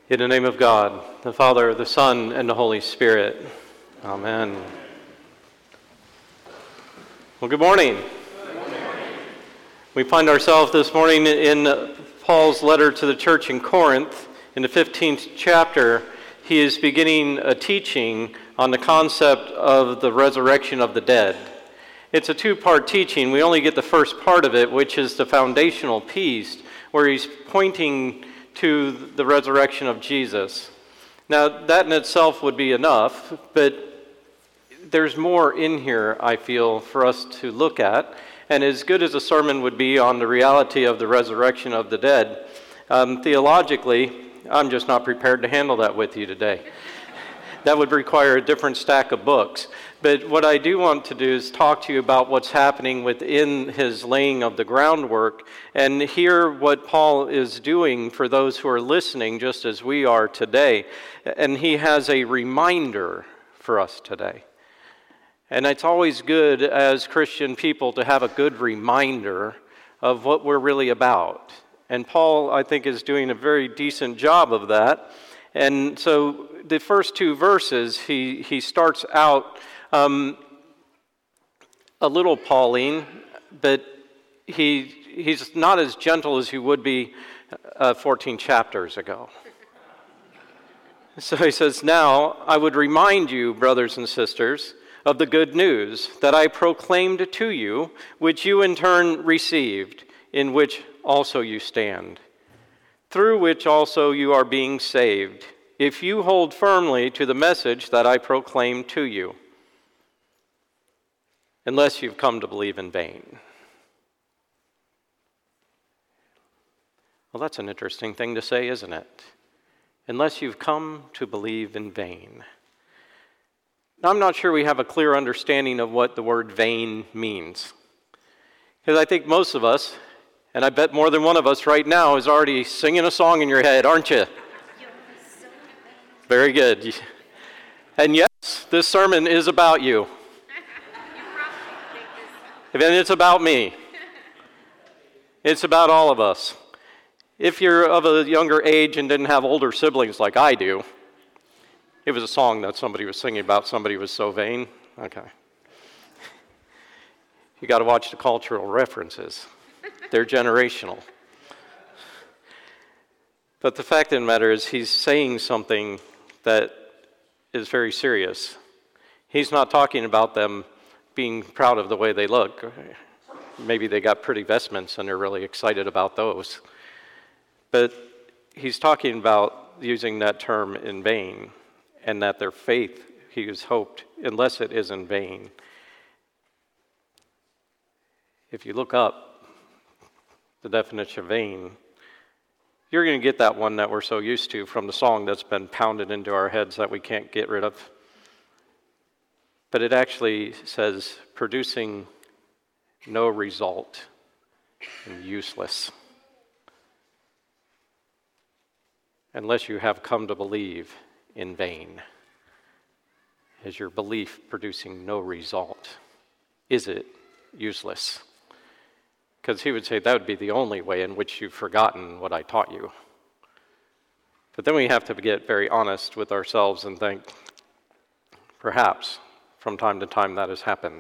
In the name of God, the Father, the Son, and the Holy Spirit. Amen. Well, good morning. We find ourselves this morning in Paul's letter to the church in Corinth. In the 15th chapter, he is beginning a teaching on the concept of the resurrection of the dead. It's a two-part teaching. We only get the first part of it, which is the foundational piece, where he's pointing to the resurrection of Jesus. Now, that in itself would be enough, but there's more in here, I feel, for us to look at. And as good as a sermon would be on the reality of the resurrection of the dead, theologically, I'm just not prepared to handle that with you today. That would require a different stack of books. But what I do want to do is talk to you about what's happening within his laying of the groundwork and hear what Paul is doing for those who are listening, just as we are today. And he has a reminder for us today. And it's always good as Christian people to have a good reminder of what we're really about. And Paul, I think, is doing a very decent job of that. And so the first two verses, he starts out a little Pauline, but he's not as gentle as he would be 14 chapters ago. So he says, "Now I would remind you, brothers and sisters, of the good news that I proclaimed to you, which you in turn received, in which also you stand, through which also you are being saved, if you hold firmly to the message that I proclaimed to you, unless you've come to believe in vain." Well, that's an interesting thing to say, isn't it? Unless you've come to believe in vain. Now, I'm not sure we have a clear understanding of what the word vain means. Because I think most of us, and I bet more than one of us right now, is already singing a song in your head, aren't you? Very good. And yes, this sermon is about you. And it's about me. It's about all of us. If you're of a younger age and didn't have older siblings like I do, it was a song that somebody was singing about somebody was so vain. Okay. You got to watch the cultural references. They're generational. But the fact of the matter is he's saying something that is very serious. He's not talking about them being proud of the way they look. Maybe they got pretty vestments and they're really excited about those. But he's talking about using that term in vain, and that their faith, he has hoped, unless it is in vain. If you look up the definition of vain, you're going to get that one that we're so used to from the song that's been pounded into our heads that we can't get rid of. But it actually says producing no result and useless. Unless you have come to believe in vain. Is your belief producing no result? Is it useless? Because he would say that would be the only way in which you've forgotten what I taught you. But then we have to get very honest with ourselves and think, perhaps from time to time that has happened.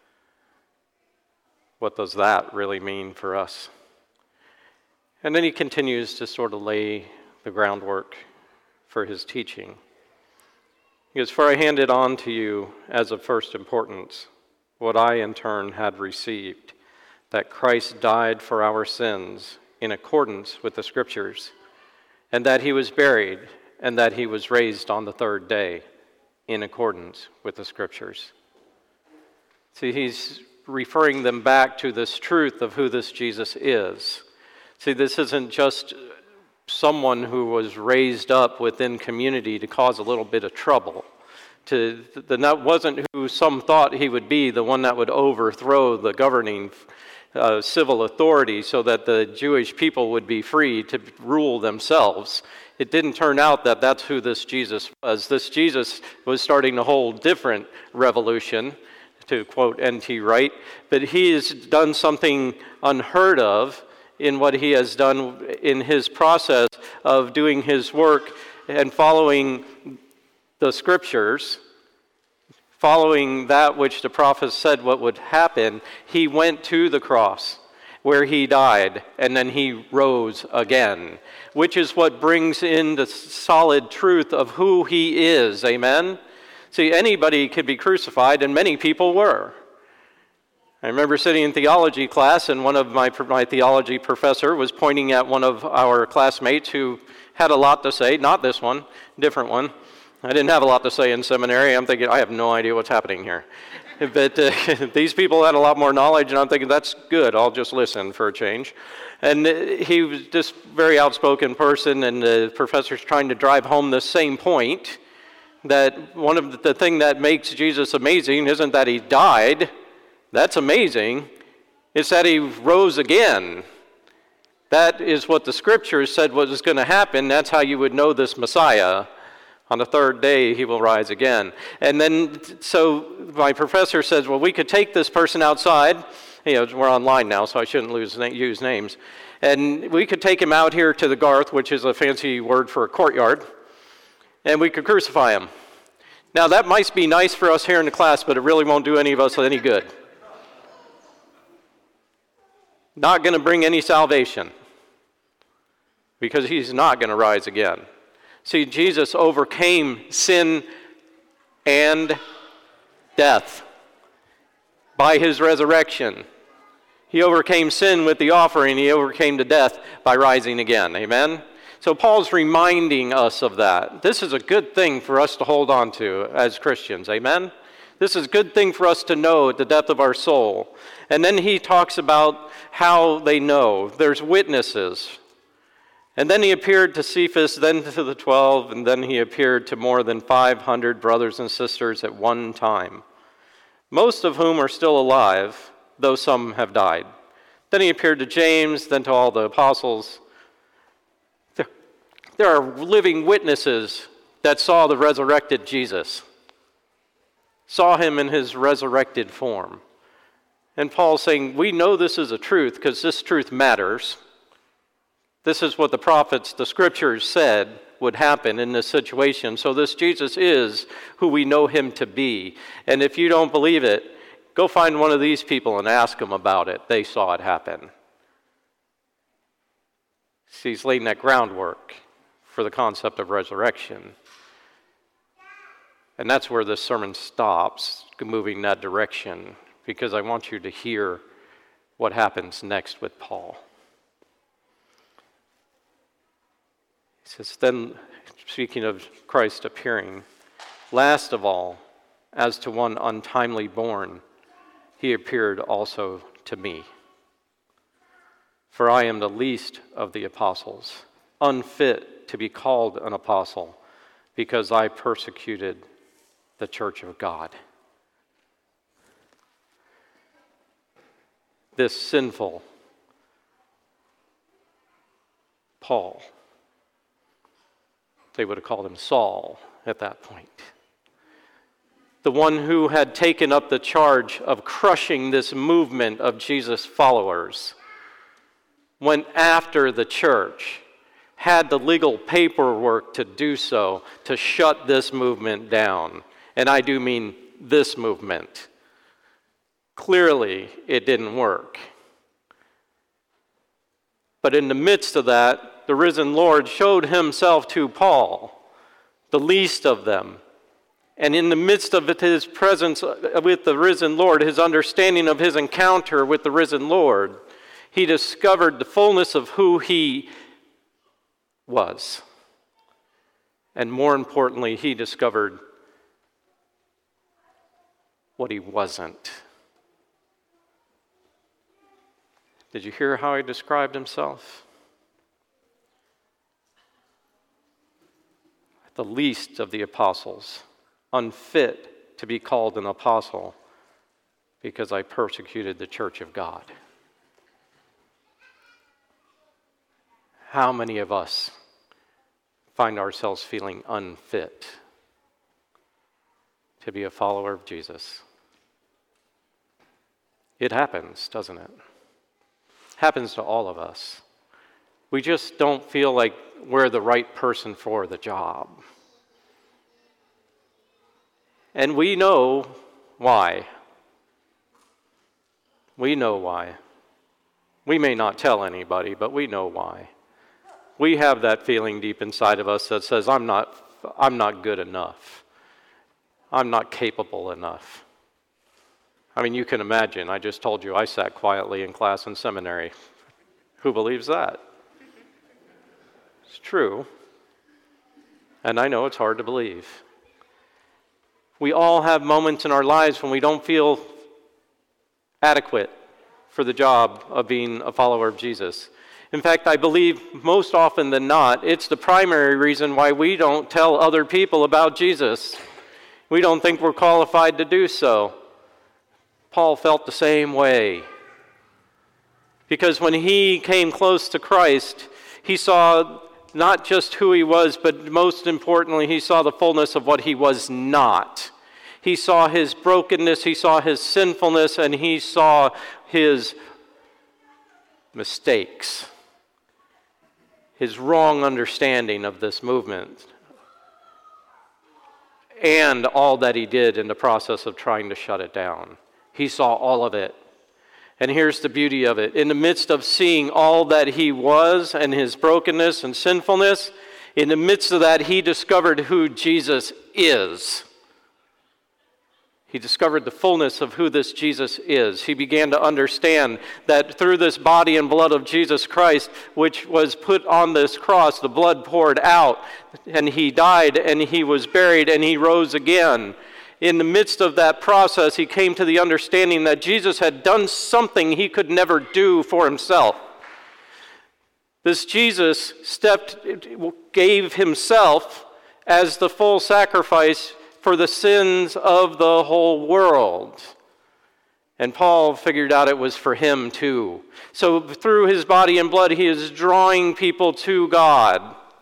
What does that really mean for us? And then he continues to sort of lay the groundwork for his teaching. He goes, "For I handed on to you as of first importance what I in turn had received, that Christ died for our sins in accordance with the Scriptures, and that he was buried, and that he was raised on the third day in accordance with the Scriptures." See, he's referring them back to this truth of who this Jesus is. See, this isn't just someone who was raised up within community to cause a little bit of trouble. That wasn't who some thought he would be, the one that would overthrow the governing civil authority so that the Jewish people would be free to rule themselves. It didn't turn out that that's who this Jesus was. This Jesus was starting a whole different revolution, to quote N.T. Wright, but he has done something unheard of in what he has done in his process of doing his work and following the scriptures, following that which the prophets said what would happen, he went to the cross where he died, and then he rose again, which is what brings in the solid truth of who he is. Amen? See, anybody could be crucified, and many people were. I remember sitting in theology class, and one of my theology professor was pointing at one of our classmates who had a lot to say. Not this one, different one. I didn't have a lot to say in seminary. I'm thinking, I have no idea what's happening here. But these people had a lot more knowledge, and I'm thinking, that's good. I'll just listen for a change. And he was just a very outspoken person, and the professor's trying to drive home the same point, that one of the thing that makes Jesus amazing isn't that he died. That's amazing. It's that he rose again. That is what the scriptures said was going to happen. That's how you would know this Messiah. On the third day, he will rise again. And then, so my professor says, well, we could take this person outside. We're online now, so I shouldn't use names. And we could take him out here to the garth, which is a fancy word for a courtyard, and we could crucify him. Now, that might be nice for us here in the class, but it really won't do any of us any good. Not going to bring any salvation, because he's not going to rise again. See, Jesus overcame sin and death by his resurrection. He overcame sin with the offering. He overcame the death by rising again. Amen? So Paul's reminding us of that. This is a good thing for us to hold on to as Christians. Amen? This is a good thing for us to know at the depth of our soul. And then he talks about how they know. There's witnesses. And then he appeared to Cephas, then to the 12, and then he appeared to more than 500 brothers and sisters at one time, most of whom are still alive, though some have died. Then he appeared to James, then to all the apostles. There are living witnesses that saw the resurrected Jesus, saw him in his resurrected form. And Paul's saying, we know this is a truth because this truth matters. This is what the prophets, the scriptures said would happen in this situation. So this Jesus is who we know him to be. And if you don't believe it, go find one of these people and ask them about it. They saw it happen. See, he's laying that groundwork for the concept of resurrection. And that's where this sermon stops, moving that direction, because I want you to hear what happens next with Paul. He says, then, speaking of Christ appearing, last of all, as to one untimely born, he appeared also to me. For I am the least of the apostles, unfit to be called an apostle, because I persecuted the church of God. This sinful Paul, they would have called him Saul at that point. The one who had taken up the charge of crushing this movement of Jesus' followers, went after the church, had the legal paperwork to do so, to shut this movement down. And I do mean this movement. Clearly, it didn't work. But in the midst of that, the risen Lord showed himself to Paul, the least of them. And in the midst of his presence with the risen Lord, his understanding of his encounter with the risen Lord, he discovered the fullness of who he was. And more importantly, he discovered what he wasn't. Did you hear how he described himself? The least of the apostles, unfit to be called an apostle, because I persecuted the church of God. How many of us find ourselves feeling unfit to be a follower of Jesus? It happens, doesn't it? Happens to all of us. We just don't feel like we're the right person for the job. And we know why. We know why. We may not tell anybody, but we know why. We have that feeling deep inside of us that says, I'm not good enough. I'm not capable enough. I mean, you can imagine, I just told you I sat quietly in class in seminary. Who believes that? It's true. And I know it's hard to believe. We all have moments in our lives when we don't feel adequate for the job of being a follower of Jesus. In fact, I believe most often than not, it's the primary reason why we don't tell other people about Jesus. We don't think we're qualified to do so. Paul felt the same way. Because when he came close to Christ, he saw not just who he was, but most importantly, he saw the fullness of what he was not. He saw his brokenness, he saw his sinfulness, and he saw his mistakes, his wrong understanding of this movement, and all that he did in the process of trying to shut it down. He saw all of it. And here's the beauty of it. In the midst of seeing all that he was and his brokenness and sinfulness, in the midst of that, he discovered who Jesus is. He discovered the fullness of who this Jesus is. He began to understand that through this body and blood of Jesus Christ, which was put on this cross, the blood poured out, and he died, and he was buried, and he rose again. In the midst of that process, he came to the understanding that Jesus had done something he could never do for himself. This Jesus gave himself as the full sacrifice for the sins of the whole world. And Paul figured out it was for him too. So through his body and blood, he is drawing people to God.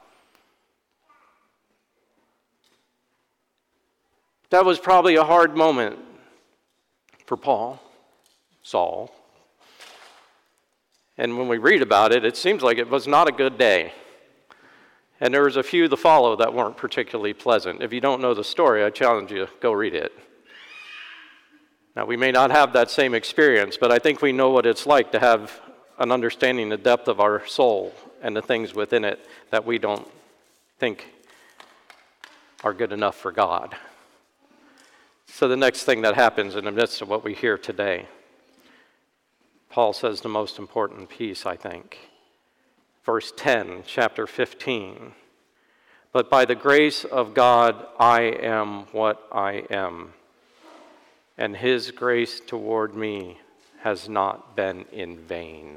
That was probably a hard moment for Saul. And when we read about it, it seems like it was not a good day. And there was a few to follow that weren't particularly pleasant. If you don't know the story, I challenge you, go read it. Now, we may not have that same experience, but I think we know what it's like to have an understanding the depth of our soul and the things within it that we don't think are good enough for God. So the next thing that happens in the midst of what we hear today, Paul says the most important piece, I think. Verse 10, chapter 15. But by the grace of God, I am what I am, and his grace toward me has not been in vain.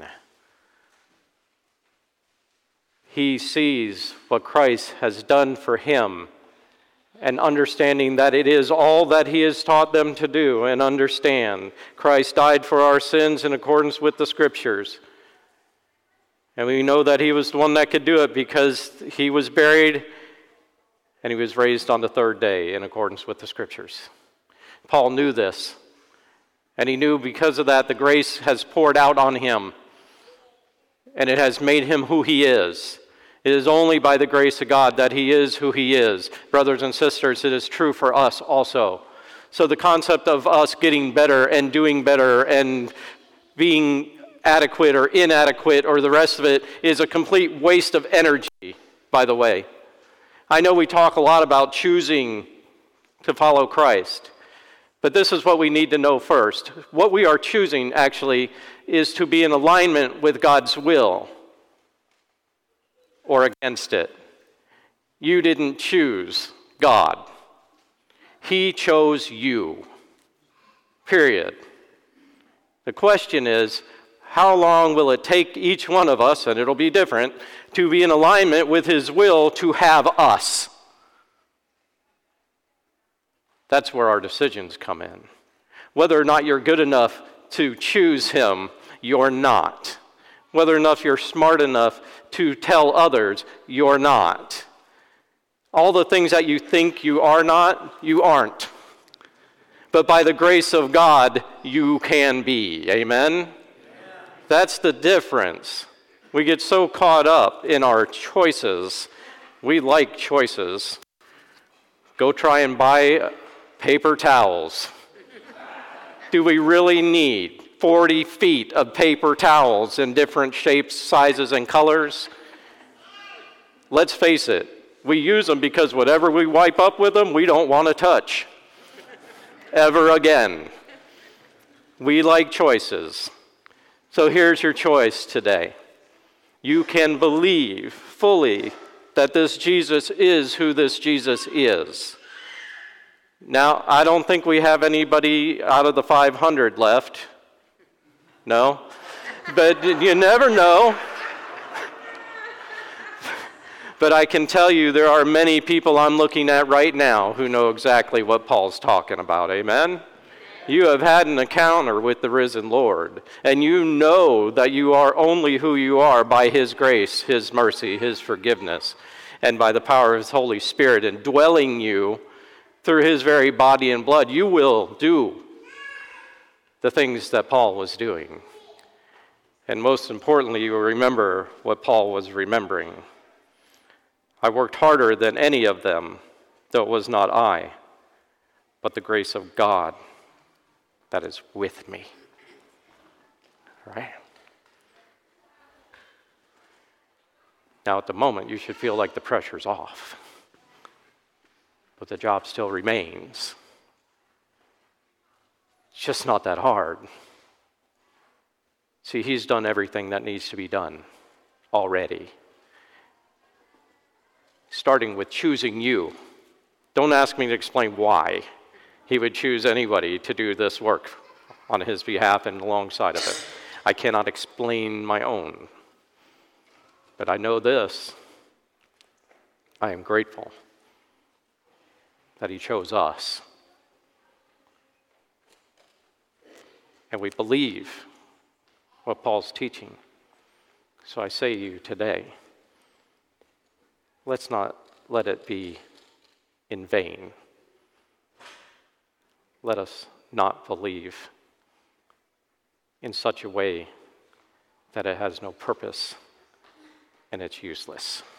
He sees what Christ has done for him, and understanding that it is all that he has taught them to do and understand. Christ died for our sins in accordance with the Scriptures. And we know that he was the one that could do it because he was buried and he was raised on the third day in accordance with the Scriptures. Paul knew this. And he knew because of that the grace has poured out on him. And it has made him who he is. It is only by the grace of God that he is who he is. Brothers and sisters, it is true for us also. So the concept of us getting better and doing better and being adequate or inadequate or the rest of it is a complete waste of energy, by the way. I know we talk a lot about choosing to follow Christ, but this is what we need to know first. What we are choosing, actually, is to be in alignment with God's will or against it. You didn't choose God. He chose you. Period. The question is, how long will it take each one of us, and it'll be different, to be in alignment with his will to have us? That's where our decisions come in. Whether or not you're good enough to choose him, you're not. Whether or not you're smart enough to tell others, you're not. All the things that you think you are not, you aren't. But by the grace of God, you can be. Amen? That's the difference. We get so caught up in our choices. We like choices. Go try and buy paper towels. Do we really need 40 feet of paper towels in different shapes, sizes, and colors? Let's face it, we use them because whatever we wipe up with them, we don't want to touch ever again. We like choices. So here's your choice today. You can believe fully that this Jesus is who this Jesus is. Now, I don't think we have anybody out of the 500 left. No? But you never know. But I can tell you there are many people I'm looking at right now who know exactly what Paul's talking about. Amen? You have had an encounter with the risen Lord, and you know that you are only who you are by His grace, His mercy, His forgiveness, and by the power of His Holy Spirit indwelling you through His very body and blood. You will do the things that Paul was doing. And most importantly, you will remember what Paul was remembering. I worked harder than any of them, though it was not I, but the grace of God that is with me. Right? Now, at the moment, you should feel like the pressure's off, but the job still remains. It's just not that hard. See, He's done everything that needs to be done already. Starting with choosing you. Don't ask me to explain why He would choose anybody to do this work on His behalf and alongside of it. I cannot explain my own. But I know this. I am grateful that He chose us. And we believe what Paul's teaching. So I say to you today, let's not let it be in vain. Let us not believe in such a way that it has no purpose and it's useless.